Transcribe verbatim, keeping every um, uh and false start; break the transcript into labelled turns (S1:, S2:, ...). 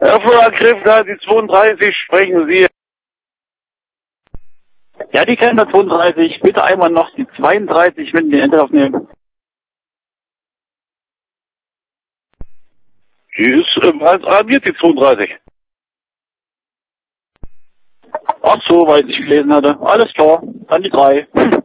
S1: Erfolg, da die zweiunddreißig, sprechen Sie.
S2: Ja, die kennen das zweiunddreißig. Bitte einmal noch die zweiunddreißig, wenn die Enter aufnehmen.
S1: Die ist ähm, alarmiert, die zweiunddreißig.
S2: Ach so, weil ich gelesen hatte. Alles klar. Dann die drei.